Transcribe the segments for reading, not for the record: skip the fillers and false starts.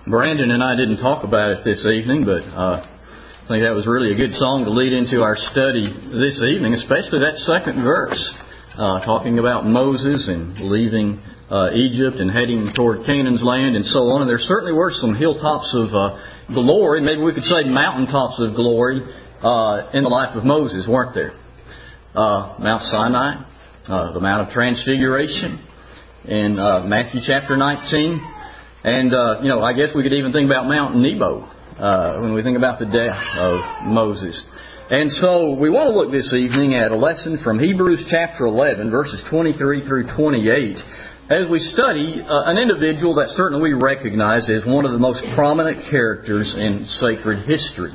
Brandon and I didn't talk about it this evening, but I think that was really a good song to lead into our study this evening, especially that second verse, talking about Moses and leaving Egypt and heading toward Canaan's land and so on. And there certainly were some hilltops of glory, maybe we could say mountaintops of glory in the life of Moses, weren't there? Mount Sinai, the Mount of Transfiguration in Matthew chapter 19. And, I guess we could even think about Mount Nebo when we think about the death of Moses. And so we want to look this evening at a lesson from Hebrews chapter 11, verses 23 through 28, as we study an individual that certainly we recognize as one of the most prominent characters in sacred history.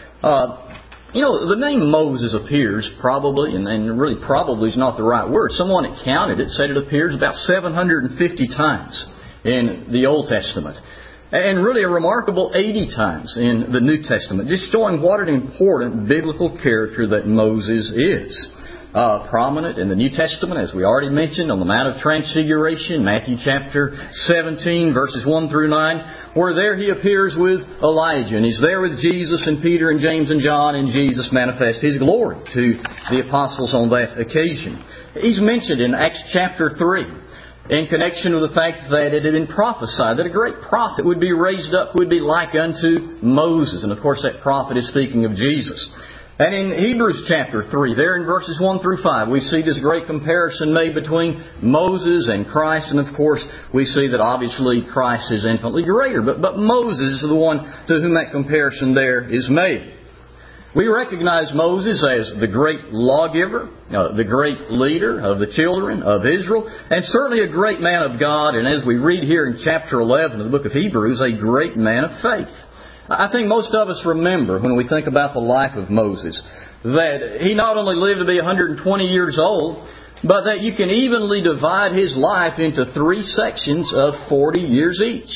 The name Moses appears probably, and really probably is not the right word. Someone that counted it said it appears about 750 times in the Old Testament, and really a remarkable 80 times in the New Testament, just showing what an important biblical character that Moses is. Prominent in the New Testament, as we already mentioned, on the Mount of Transfiguration, Matthew chapter 17, verses 1 through 9, where there he appears with Elijah, and he's there with Jesus and Peter and James and John, and Jesus manifests His glory to the apostles on that occasion. He's mentioned in Acts chapter 3, in connection with the fact that it had been prophesied that a great prophet would be raised up, would be like unto Moses. And of course that prophet is speaking of Jesus. And in Hebrews chapter 3, there in verses 1 through 5, we see this great comparison made between Moses and Christ. And of course we see that obviously Christ is infinitely greater. But Moses is the one to whom that comparison there is made. We recognize Moses as the great lawgiver, the great leader of the children of Israel, and certainly a great man of God, and as we read here in chapter 11 of the book of Hebrews, a great man of faith. I think most of us remember, when we think about the life of Moses, that he not only lived to be 120 years old, but that you can evenly divide his life into three sections of 40 years each.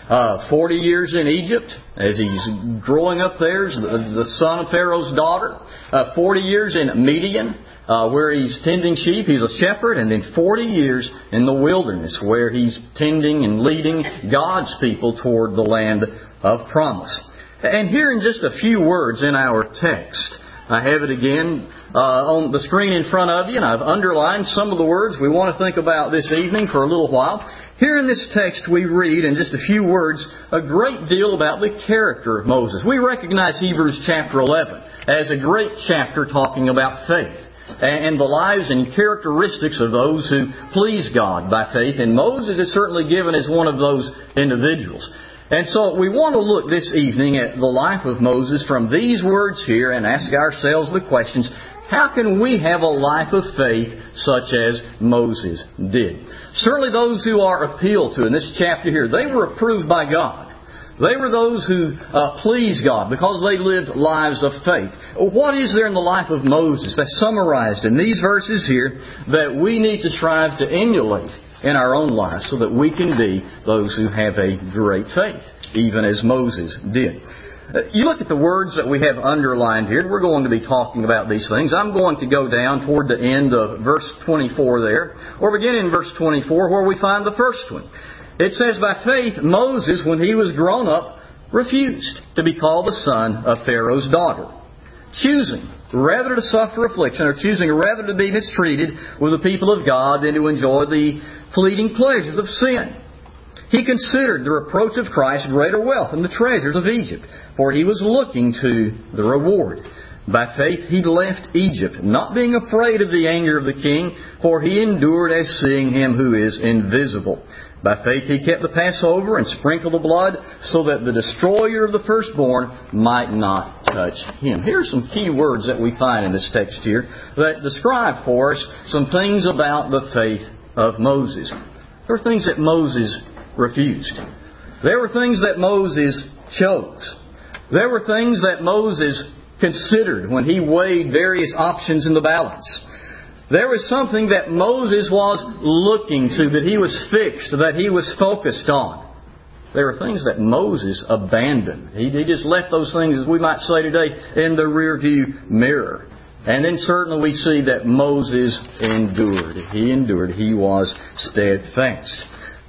40 years in Egypt, as he's growing up there as the son of Pharaoh's daughter. 40 years in Midian, where he's tending sheep. He's a shepherd. And then 40 years in the wilderness, where he's tending and leading God's people toward the land of promise. And here in just a few words in our text, I have it again on the screen in front of you, and I've underlined some of the words we want to think about this evening for a little while. Here in this text we read in just a few words a great deal about the character of Moses. We recognize Hebrews chapter 11 as a great chapter talking about faith and the lives and characteristics of those who please God by faith. And Moses is certainly given as one of those individuals. And so we want to look this evening at the life of Moses from these words here and ask ourselves the questions, how can we have a life of faith such as Moses did? Certainly those who are appealed to in this chapter here, they were approved by God. They were those who pleased God because they lived lives of faith. What is there in the life of Moses that's summarized in these verses here that we need to strive to emulate in our own lives so that we can be those who have a great faith, even as Moses did? You look at the words that we have underlined here. We're going to be talking about these things. I'm going to go down toward the end of verse 24 there, or begin in verse 24 where we find the first one. It says, by faith Moses, when he was grown up, refused to be called the son of Pharaoh's daughter, choosing rather to suffer affliction, or choosing rather to be mistreated with the people of God than to enjoy the fleeting pleasures of sin. He considered the reproach of Christ greater wealth than the treasures of Egypt, for he was looking to the reward. By faith he left Egypt, not being afraid of the anger of the king, for he endured as seeing Him who is invisible. By faith he kept the Passover and sprinkled the blood, so that the destroyer of the firstborn might not touch him. Here are some key words that we find in this text here that describe for us some things about the faith of Moses. There were things that Moses refused. There were things that Moses chose. There were things that Moses considered when he weighed various options in the balance. There was something that Moses was looking to, that he was fixed, that he was focused on. There were things that Moses abandoned. He just left those things, as we might say today, in the rearview mirror. And then certainly we see that Moses endured. He endured. He was steadfast.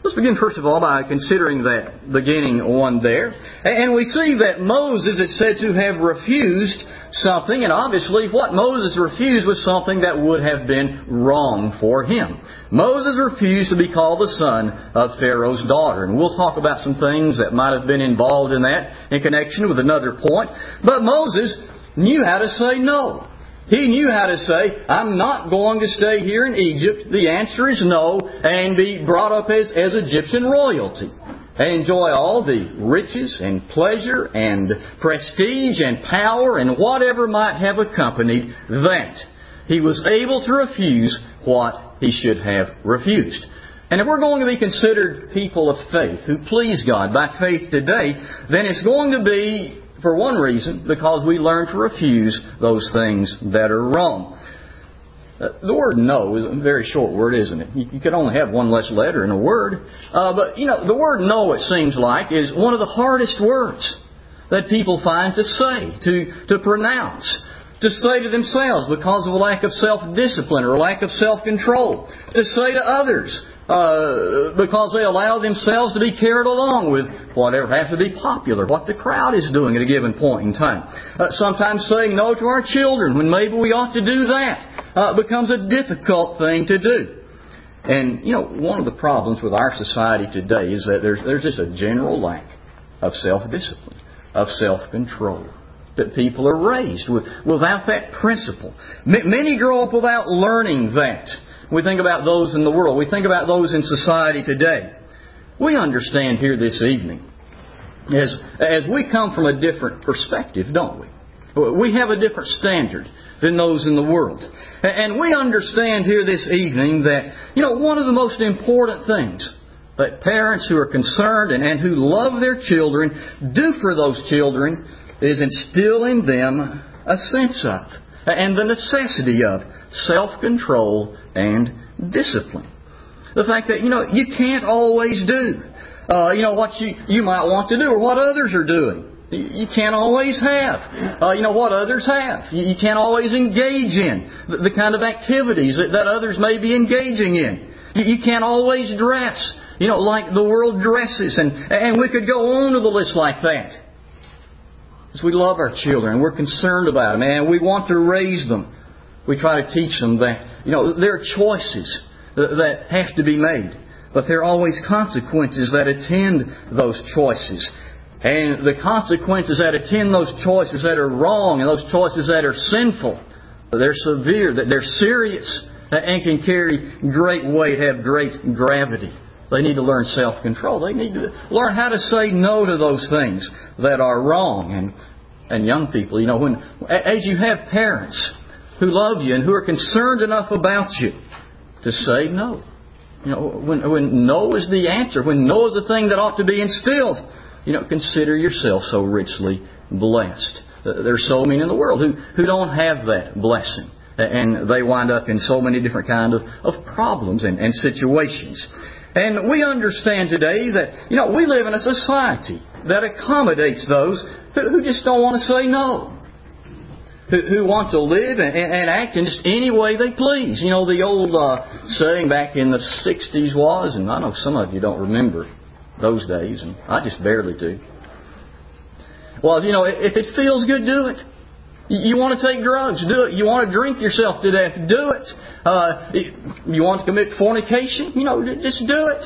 Let's begin first of all by considering that beginning one there. And we see that Moses is said to have refused something, and obviously what Moses refused was something that would have been wrong for him. Moses refused to be called the son of Pharaoh's daughter. And we'll talk about some things that might have been involved in that in connection with another point. But Moses knew how to say no. He knew how to say, I'm not going to stay here in Egypt. The answer is no, and be brought up as Egyptian royalty. And enjoy all the riches and pleasure and prestige and power and whatever might have accompanied that. He was able to refuse what he should have refused. And if we're going to be considered people of faith who please God by faith today, then it's going to be, for one reason, because we learn to refuse those things that are wrong. The word no is a very short word, isn't it? You could only have one less letter in a word. But, the word no, it seems like, is one of the hardest words that people find to say, to pronounce, to say to themselves because of a lack of self-discipline or a lack of self-control, to say to others because they allow themselves to be carried along with whatever happens to be popular, what the crowd is doing at a given point in time. Sometimes saying no to our children when maybe we ought to do that becomes a difficult thing to do. And, one of the problems with our society today is that there's just a general lack of self-discipline, of self-control. That people are raised without that principle. Many grow up without learning that. We think about those in the world. We think about those in society today. We understand here this evening, as we come from a different perspective, don't we? We have a different standard than those in the world. And we understand here this evening that, one of the most important things that parents who are concerned and who love their children do for those children is instill in them a sense of and the necessity of self-control and discipline. The fact that, you can't always do, what you might want to do or what others are doing. You can't always have, what others have. You can't always engage in the kind of activities that others may be engaging in. You can't always dress, like the world dresses. And we could go on to the list like that. Because we love our children, we're concerned about them, and we want to raise them. We try to teach them that, there are choices that have to be made, but there are always consequences that attend those choices. And the consequences that attend those choices that are wrong and those choices that are sinful, they're severe, that they're serious, and can carry great weight, have great gravity. They need to learn self-control. They need to learn how to say no to those things that are wrong. And young people, as you have parents who love you and who are concerned enough about you to say no. When no is the answer, when no is the thing that ought to be instilled, consider yourself so richly blessed. There's so many in the world who don't have that blessing. And they wind up in so many different kinds of problems and situations. And we understand today that, we live in a society that accommodates those who just don't want to say no. Who want to live and act in just any way they please. The old saying back in the 60s was, and I know some of you don't remember those days, and I just barely do. Well, if it feels good, do it. You want to take drugs, do it. You want to drink yourself to death, do it. You want to commit fornication, just do it.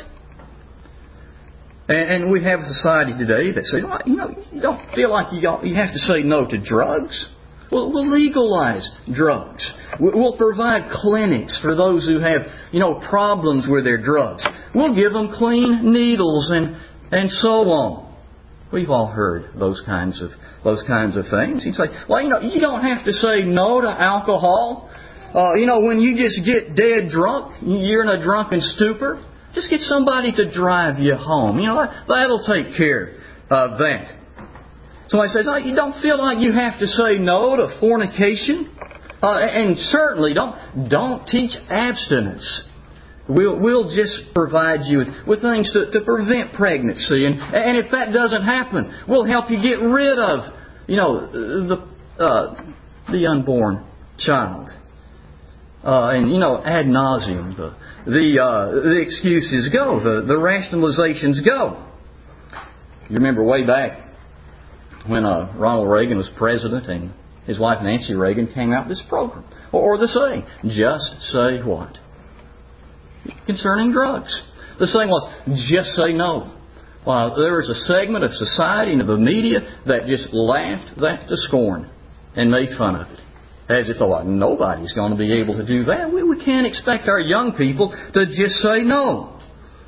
And we have a society today that says, you don't feel like you have to say no to drugs. We'll legalize drugs. We'll provide clinics for those who have, problems with their drugs. We'll give them clean needles and so on. We've all heard those kinds of things. You say, you don't have to say no to alcohol. When you just get dead drunk, you're in a drunken stupor, just get somebody to drive you home. That'll take care of that. Somebody says, you don't feel like you have to say no to fornication? And certainly don't teach abstinence. We'll just provide you with things to prevent pregnancy. And if that doesn't happen, we'll help you get rid of, the unborn child. And ad nauseum, the excuses go, the rationalizations go. You remember way back when Ronald Reagan was president and his wife Nancy Reagan came out with this program. Or the saying, just say what? Concerning drugs. The saying was, just say no. Well, there was a segment of society and of the media that just laughed that to scorn and made fun of it. As if, nobody's going to be able to do that. We can't expect our young people to just say no.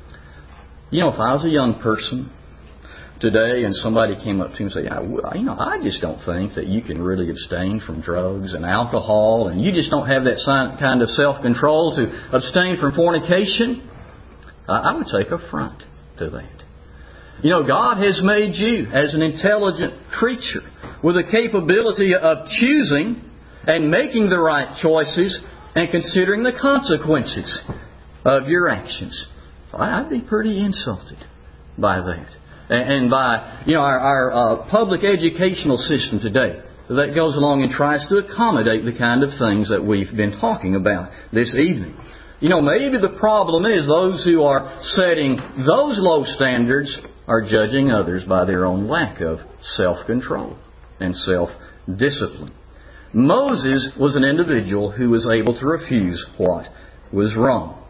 If I was a young person today and somebody came up to me and said, I just don't think that you can really abstain from drugs and alcohol, and you just don't have that kind of self-control to abstain from fornication, I would take affront to that. God has made you as an intelligent creature with a capability of choosing and making the right choices and considering the consequences of your actions. I'd be pretty insulted by that. And by our public educational system today that goes along and tries to accommodate the kind of things that we've been talking about this evening. Maybe the problem is those who are setting those low standards are judging others by their own lack of self-control and self-discipline. Moses was an individual who was able to refuse what was wrong.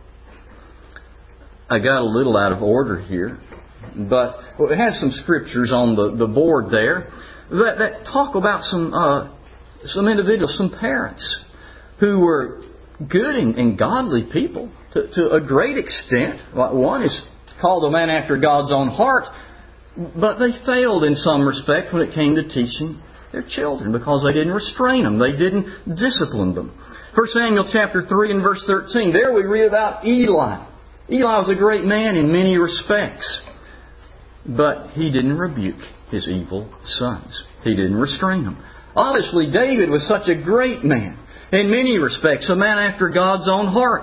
I got a little out of order here, but it has some scriptures on the board there that talk about some individuals, some parents who were good and godly people to a great extent. One is called a man after God's own heart, but they failed in some respect when it came to teaching their children because they didn't restrain them. They didn't discipline them. 1 Samuel chapter 3 and verse 13. There we read about Eli. Eli was a great man in many respects, but he didn't rebuke his evil sons. He didn't restrain them. Obviously, David was such a great man in many respects, a man after God's own heart.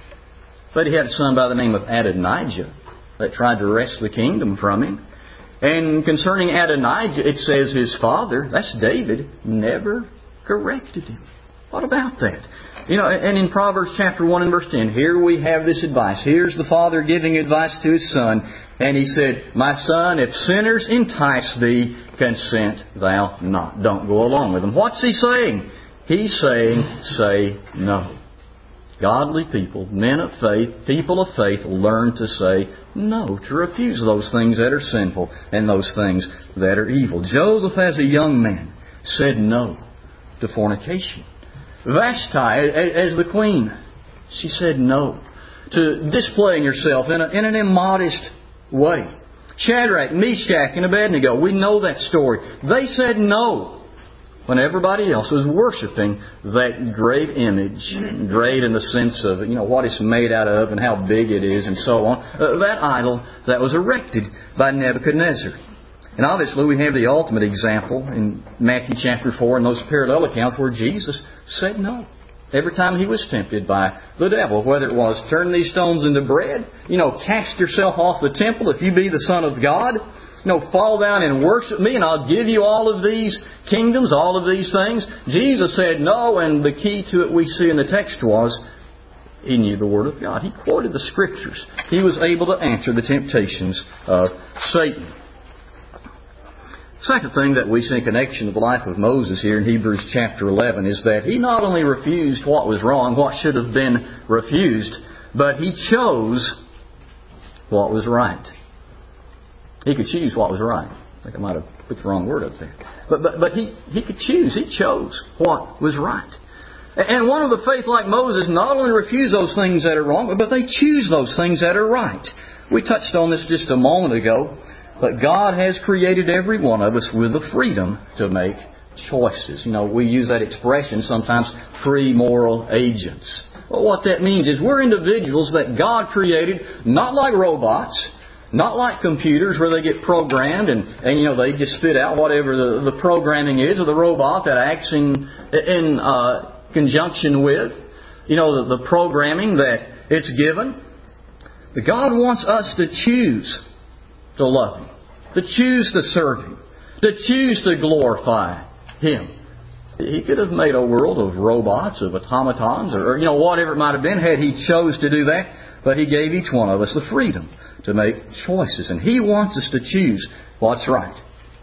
But he had a son by the name of Adonijah that tried to wrest the kingdom from him. And concerning Adonijah, it says his father, that's David, never corrected him. What about that? And in Proverbs chapter 1 and verse 10, here we have this advice. Here's the father giving advice to his son. And he said, my son, if sinners entice thee, consent thou not. Don't go along with them. What's he saying? He's saying, say no. Godly people, men of faith, people of faith, learn to say no, to refuse those things that are sinful and those things that are evil. Joseph, as a young man, said no to fornication. Vashti, as the queen, she said no to displaying herself in an immodest way. Shadrach, Meshach, and Abednego, we know that story. They said no when everybody else was worshiping that great image, great in the sense of, what it's made out of and how big it is and so on, that idol that was erected by Nebuchadnezzar. And obviously we have the ultimate example in Matthew chapter 4 and those parallel accounts where Jesus said no. Every time He was tempted by the devil, whether it was turn these stones into bread, cast yourself off the temple if you be the Son of God, fall down and worship me and I'll give you all of these kingdoms, all of these things. Jesus said no, and the key to it we see in the text was He knew the Word of God. He quoted the Scriptures. He was able to answer the temptations of Satan. Second thing that we see in connection with the life of Moses here in Hebrews chapter 11 is that he not only refused what was wrong, what should have been refused, but he chose what was right. He could choose what was right. I think I might have put the wrong word up there. But he could choose. He chose what was right. And one of the faith like Moses not only refuse those things that are wrong, but they choose those things that are right. We touched on this just a moment ago. But God has created every one of us with the freedom to make choices. We use that expression sometimes, free moral agents. Well, what that means is we're individuals that God created not like robots, not like computers where they get programmed and they just spit out whatever the programming is of the robot that acts in conjunction with the programming that it's given. But God wants us to choose to love Him, to choose to serve Him, to choose to glorify Him. He could have made a world of robots, of automatons, or whatever it might have been, had He chose to do that. But He gave each one of us the freedom to make choices. And He wants us to choose what's right.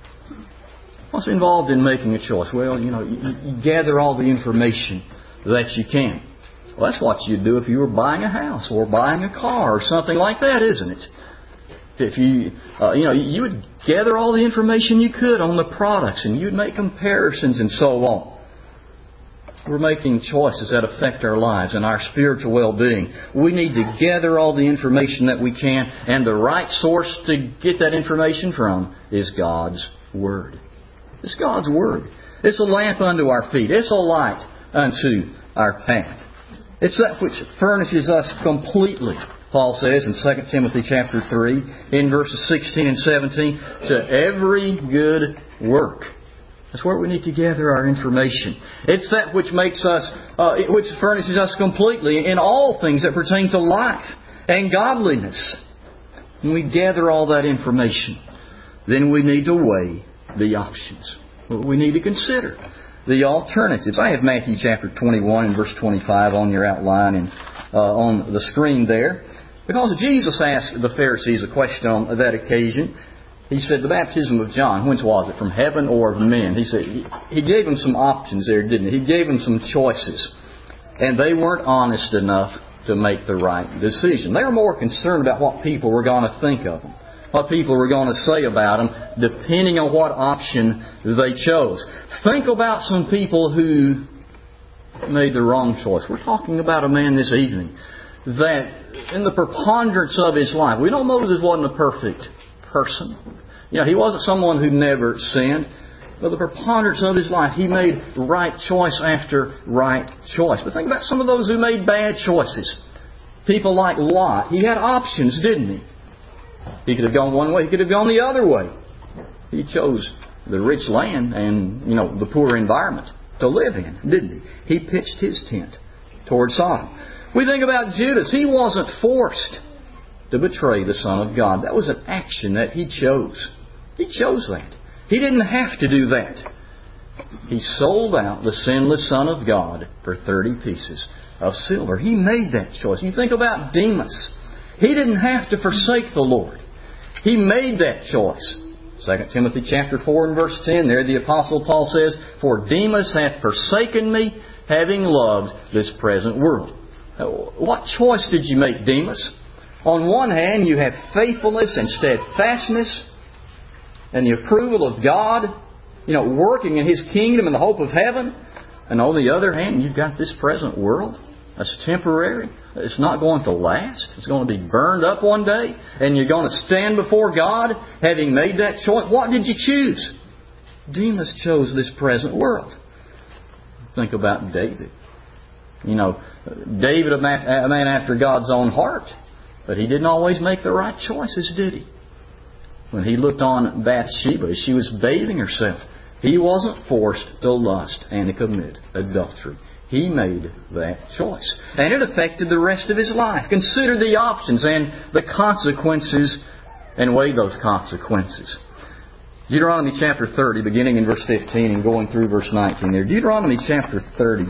What's involved in making a choice? Well, you gather all the information that you can. Well, that's what you'd do if you were buying a house or buying a car or something like that, isn't it? If you would gather all the information you could on the products, and you'd make comparisons and so on. We're making choices that affect our lives and our spiritual well-being. We need to gather all the information that we can, and the right source to get that information from is God's Word. It's God's Word. It's a lamp unto our feet. It's a light unto our path. It's that which furnishes us completely, Paul says in 2 Timothy chapter 3, in verses 16 and 17, to every good work. That's where we need to gather our information. It's that which makes us, which furnishes us completely in all things that pertain to life and godliness. When we gather all that information, then we need to weigh the options. We need to consider the alternatives. I have Matthew chapter 21 and verse 25 on your outline and on the screen there. Because Jesus asked the Pharisees a question on that occasion. He said, the baptism of John, whence was it? From heaven or of men? He said, He gave them some options there, didn't He? He gave them some choices. And they weren't honest enough to make the right decision. They were more concerned about what people were going to think of them, what people were going to say about them, depending on what option they chose. Think about some people who made the wrong choice. We're talking about a man this evening that in the preponderance of his life, we know Moses wasn't a perfect person. He wasn't someone who never sinned. But the preponderance of his life, he made right choice after right choice. But think about some of those who made bad choices. People like Lot. He had options, didn't he? He could have gone one way. He could have gone the other way. He chose the rich land and, the poor environment to live in, didn't he? He pitched his tent toward Sodom. We think about Judas. He wasn't forced to betray the Son of God. That was an action that he chose. He chose that. He didn't have to do that. He sold out the sinless Son of God for 30 pieces of silver. He made that choice. You think about Demas. He didn't have to forsake the Lord. He made that choice. 2 Timothy chapter 4 and verse 10, there the Apostle Paul says, For Demas hath forsaken me, having loved this present world. What choice did you make, Demas? On one hand, you have faithfulness and steadfastness and the approval of God, working in His kingdom and the hope of heaven. And on the other hand, you've got this present world that's temporary. It's not going to last. It's going to be burned up one day. And you're going to stand before God having made that choice. What did you choose? Demas chose this present world. Think about David. David, a man after God's own heart. But he didn't always make the right choices, did he? When he looked on Bathsheba as she was bathing herself, he wasn't forced to lust and to commit adultery. He made that choice. And it affected the rest of his life. Consider the options and the consequences and weigh those consequences. Deuteronomy chapter 30, beginning in verse 15 and going through verse 19 there. Deuteronomy chapter 30,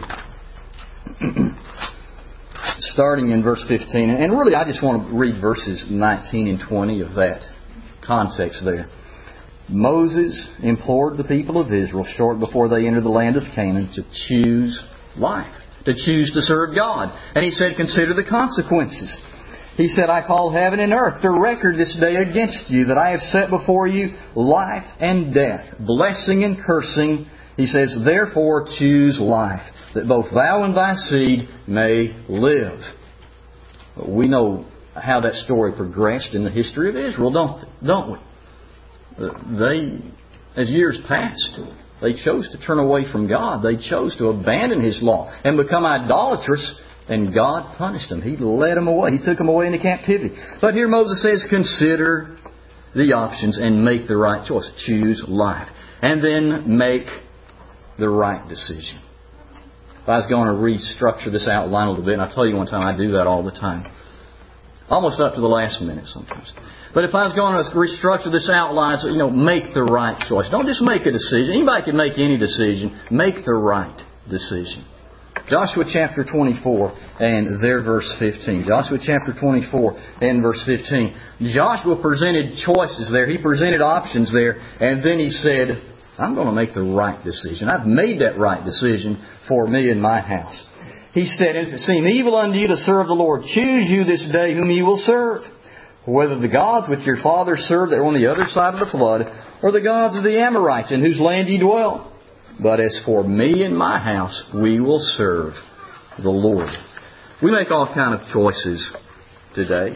starting in verse 15. And really, I just want to read verses 19 and 20 of that context there. Moses implored the people of Israel short before they entered the land of Canaan to choose life, to choose to serve God. And he said, consider the consequences. He said, I call heaven and earth to record this day against you, that I have set before you life and death, blessing and cursing. He says, therefore choose life, that both thou and thy seed may live. We know how that story progressed in the history of Israel, don't we? They, as years passed, they chose to turn away from God. They chose to abandon His law and become idolatrous, and God punished them. He led them away. He took them away into captivity. But here Moses says, consider the options and make the right choice. Choose life. And then make the right decision. If I was going to restructure this outline a little bit, and I tell you one time I do that all the time. almost up to the last minute sometimes. But if I was going to restructure this outline, so, make the right choice. Don't just make a decision. Anybody can make any decision. Make the right decision. Joshua chapter 24 and there verse 15. Joshua chapter 24 and verse 15. Joshua presented choices there. He presented options there. And then he said, I'm going to make the right decision. I've made that right decision for me and my house. He said, if it seem evil unto you to serve the Lord, choose you this day whom you will serve. Whether the gods which your fathers served that are on the other side of the flood, or the gods of the Amorites in whose land ye dwell. But as for me and my house, we will serve the Lord. We make all kind of choices today.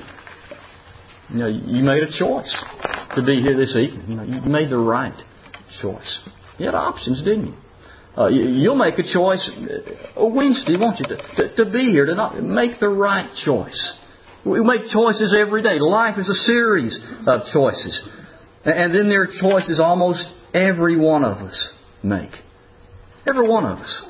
You made a choice to be here this evening. You made the right choice. You had options, didn't you? You'll make a choice Wednesday, won't you, to be here, to not make the right choice. We make choices every day. Life is a series of choices. And then there are choices almost every one of us make. Every one of us.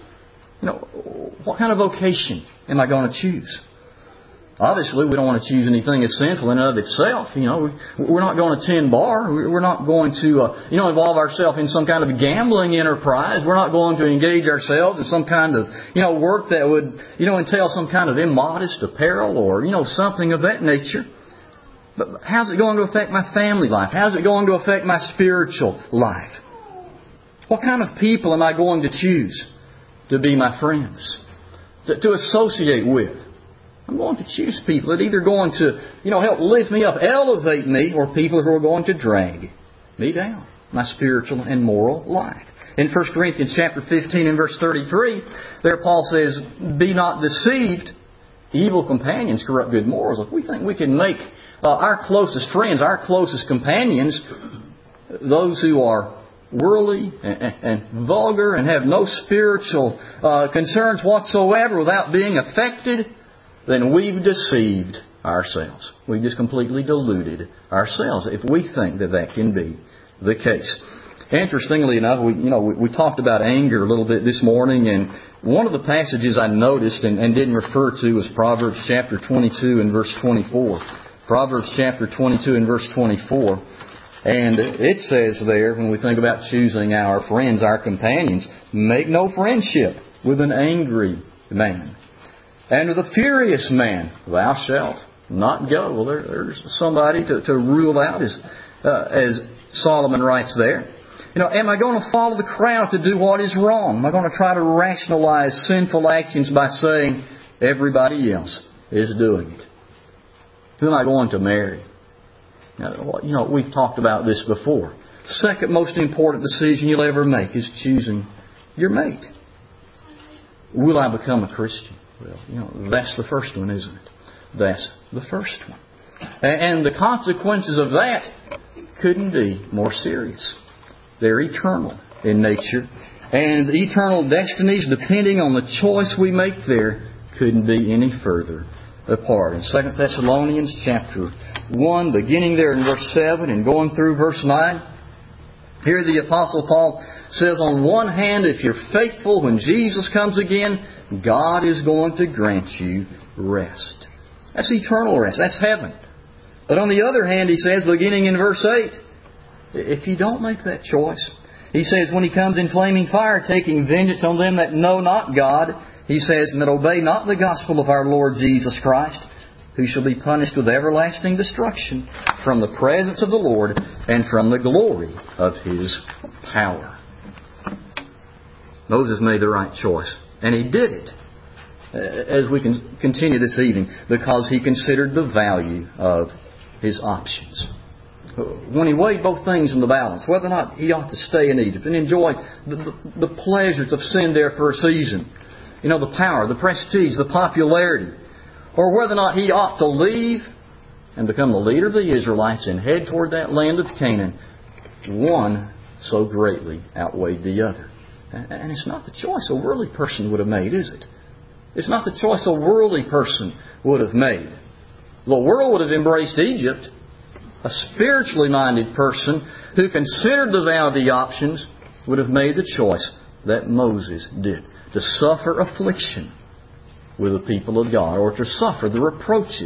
What kind of vocation am I going to choose? Obviously, we don't want to choose anything as sinful in and of itself. We're not going to tend bar. We're not going to, involve ourselves in some kind of gambling enterprise. We're not going to engage ourselves in some kind of, work that would, entail some kind of immodest apparel or, something of that nature. But how's it going to affect my family life? How's it going to affect my spiritual life? What kind of people am I going to choose to be my friends, to associate with? I'm going to choose people that are either going to, help lift me up, elevate me, or people who are going to drag me down, my spiritual and moral life. In 1 Corinthians chapter 15 and verse 33, there Paul says, be not deceived, evil companions corrupt good morals. If we think we can make our closest friends, our closest companions, those who are worldly and vulgar and have no spiritual concerns whatsoever without being affected, then we've deceived ourselves. We've just completely deluded ourselves if we think that can be the case. Interestingly enough, we talked about anger a little bit this morning, and one of the passages I noticed and didn't refer to was Proverbs chapter 22 and verse 24. Proverbs chapter 22 and verse 24. And it says there, when we think about choosing our friends, our companions, make no friendship with an angry man. And with a furious man, thou shalt not go. Well, there's somebody to rule out, as Solomon writes there. Am I going to follow the crowd to do what is wrong? Am I going to try to rationalize sinful actions by saying everybody else is doing it? Who am I going to marry? Now, we've talked about this before. Second most important decision you'll ever make is choosing your mate. Will I become a Christian? Well, that's the first one, isn't it? That's the first one. And the consequences of that couldn't be more serious. They're eternal in nature. And the eternal destinies, depending on the choice we make there, couldn't be any further apart. In 2 Thessalonians chapter 1, beginning there in verse 7 and going through verse 9, here the Apostle Paul says, on one hand, if you're faithful when Jesus comes again, God is going to grant you rest. That's eternal rest. That's heaven. But on the other hand, he says, beginning in verse 8, if you don't make that choice, he says, when He comes in flaming fire, taking vengeance on them that know not God, he says, and that obey not the gospel of our Lord Jesus Christ, who shall be punished with everlasting destruction from the presence of the Lord and from the glory of His power. Moses made the right choice. And he did it, as we can continue this evening, because he considered the value of his options. When he weighed both things in the balance, whether or not he ought to stay in Egypt and enjoy the pleasures of sin there for a season, the power, the prestige, the popularity, or whether or not he ought to leave and become the leader of the Israelites and head toward that land of Canaan, one so greatly outweighed the other. And it's not the choice a worldly person would have made, is it? It's not the choice a worldly person would have made. The world would have embraced Egypt. A spiritually minded person who considered the value of the options would have made the choice that Moses did, to suffer affliction with the people of God, or to suffer the reproaches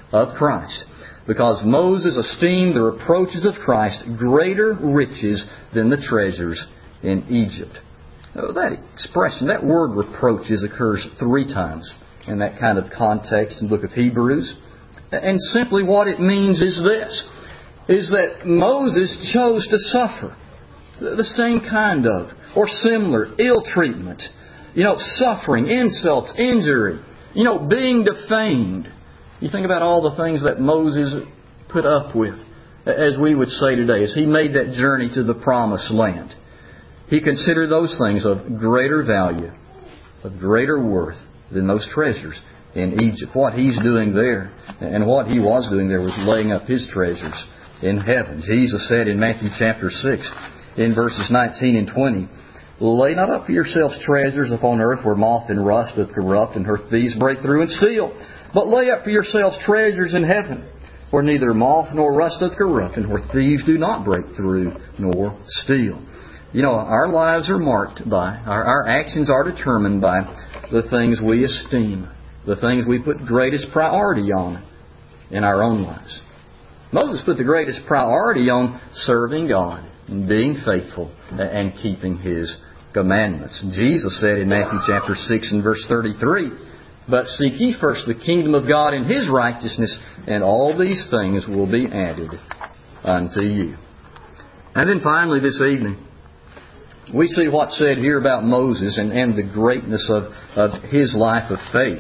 of Christ. Because Moses esteemed the reproaches of Christ greater riches than the treasures in Egypt. That expression, that word reproaches, occurs 3 times in that kind of context in the book of Hebrews. And simply what it means is this, is that Moses chose to suffer the same kind of, or similar, ill treatment. Suffering, insults, injury, being defamed. You think about all the things that Moses put up with, as we would say today, as he made that journey to the Promised Land. He considered those things of greater value, of greater worth than those treasures in Egypt. What he's doing there, and what he was doing there, was laying up his treasures in heaven. Jesus said in Matthew chapter 6, in verses 19 and 20, "Lay not up for yourselves treasures upon earth, where moth and rust doth corrupt, and where thieves break through and steal. But lay up for yourselves treasures in heaven, where neither moth nor rust doth corrupt, and where thieves do not break through nor steal." Our lives are marked by, our actions are determined by the things we esteem, the things we put greatest priority on in our own lives. Moses put the greatest priority on serving God, and being faithful, and keeping His commandments. Jesus said in Matthew chapter 6 and verse 33, "But seek ye first the kingdom of God and His righteousness, and all these things will be added unto you." And then finally this evening, we see what's said here about Moses and the greatness of his life of faith.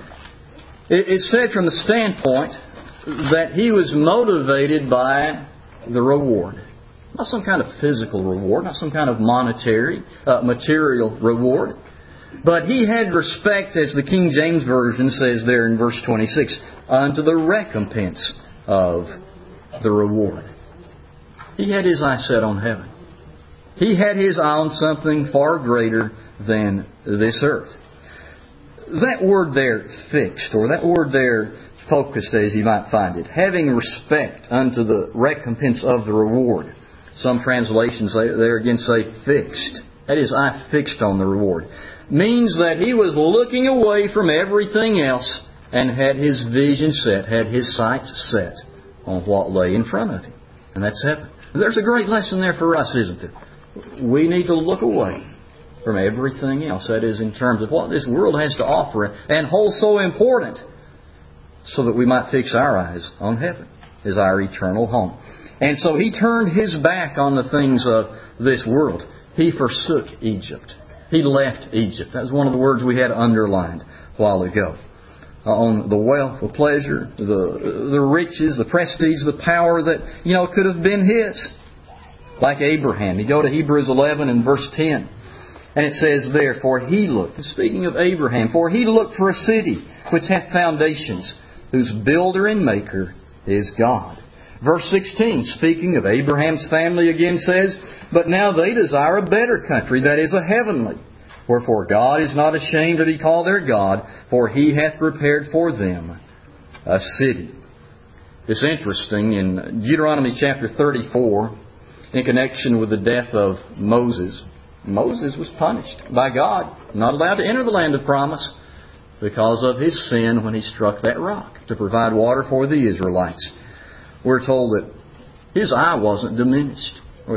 It's said from the standpoint that he was motivated by the reward. Not some kind of physical reward, not some kind of monetary, material reward. But he had respect, as the King James Version says there in verse 26, unto the recompense of the reward. He had his eye set on heaven. He had his eye on something far greater than this earth. That word there, fixed, or that word there, focused as you might find it, having respect unto the recompense of the reward. Some translations there again say fixed. Had his eye fixed on the reward. Means that he was looking away from everything else and had his vision set, had his sights set on what lay in front of him. And that's heaven. There's a great lesson there for us, isn't there? We need to look away from everything else. That is, in terms of what this world has to offer and hold so important, so that we might fix our eyes on heaven as our eternal home. And so he turned his back on the things of this world. He forsook Egypt. He left Egypt. That was one of the words we had underlined a while ago. On the wealth, the pleasure, the riches, the prestige, the power that, could have been his. Like Abraham. You go to Hebrews 11 and verse 10. And it says there, "For he looked," speaking of Abraham, "for he looked for a city which hath foundations, whose builder and maker is God." Verse 16, speaking of Abraham's family again, says, "But now they desire a better country, that is a heavenly. Wherefore God is not ashamed to be called their God, for He hath prepared for them a city." It's interesting, in Deuteronomy chapter 34, in connection with the death of Moses, Moses was punished by God, not allowed to enter the land of promise because of his sin when he struck that rock to provide water for the Israelites. We're told that his eye wasn't diminished, or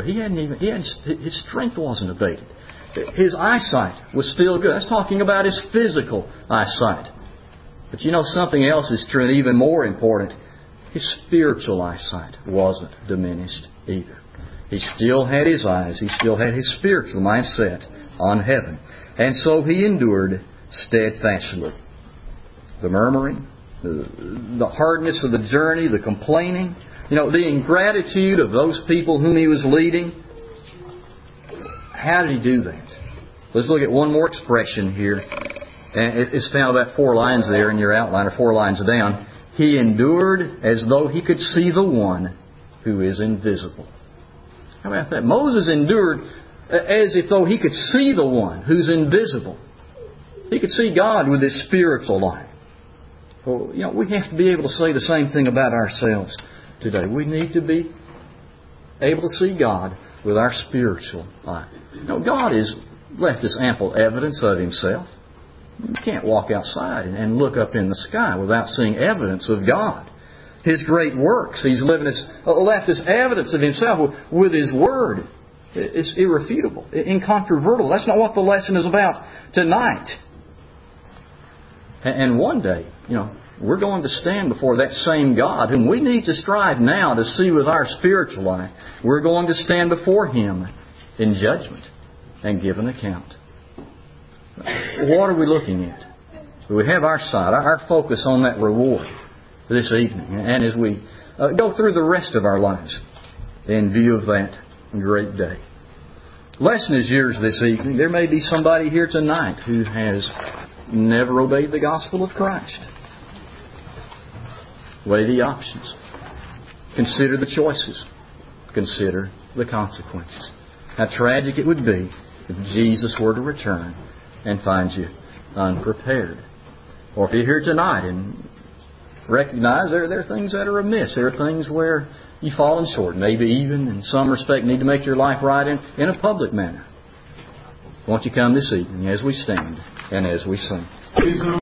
his strength wasn't abated. His eyesight was still good. That's talking about his physical eyesight. But something else is true, and even more important. His spiritual eyesight wasn't diminished either. He still had his eyes, he still had his spiritual mind set on heaven. And so he endured steadfastly the murmuring, the hardness of the journey, the complaining, the ingratitude of those people whom he was leading. How did he do that? Let's look at one more expression here. And it's found about 4 lines there in your outline, or 4 lines down. He endured as though he could see the one who is invisible. How about that? Moses endured as if though he could see the one who's invisible. He could see God with his spiritual eye. Well, we have to be able to say the same thing about ourselves today. We need to be able to see God with our spiritual eye. God has left us ample evidence of Himself. You can't walk outside and look up in the sky without seeing evidence of God. His great works. He's left us evidence of Himself with His Word. It's irrefutable, incontrovertible. That's not what the lesson is about tonight. And one day, we're going to stand before that same God whom we need to strive now to see with our spiritual eye. We're going to stand before Him in judgment and give an account. What are we looking at? We have our sight, our focus on that reward this evening. And as we go through the rest of our lives in view of that great day. Lesson is yours this evening. There may be somebody here tonight who has never obeyed the gospel of Christ. Weigh the options. Consider the choices. Consider the consequences. How tragic it would be if Jesus were to return and find you unprepared. Or if you're here tonight and recognize there are things that are amiss. There are things where you've fallen short. Maybe even in some respect need to make your life right in a public manner. Won't you come this evening as we stand and as we sing?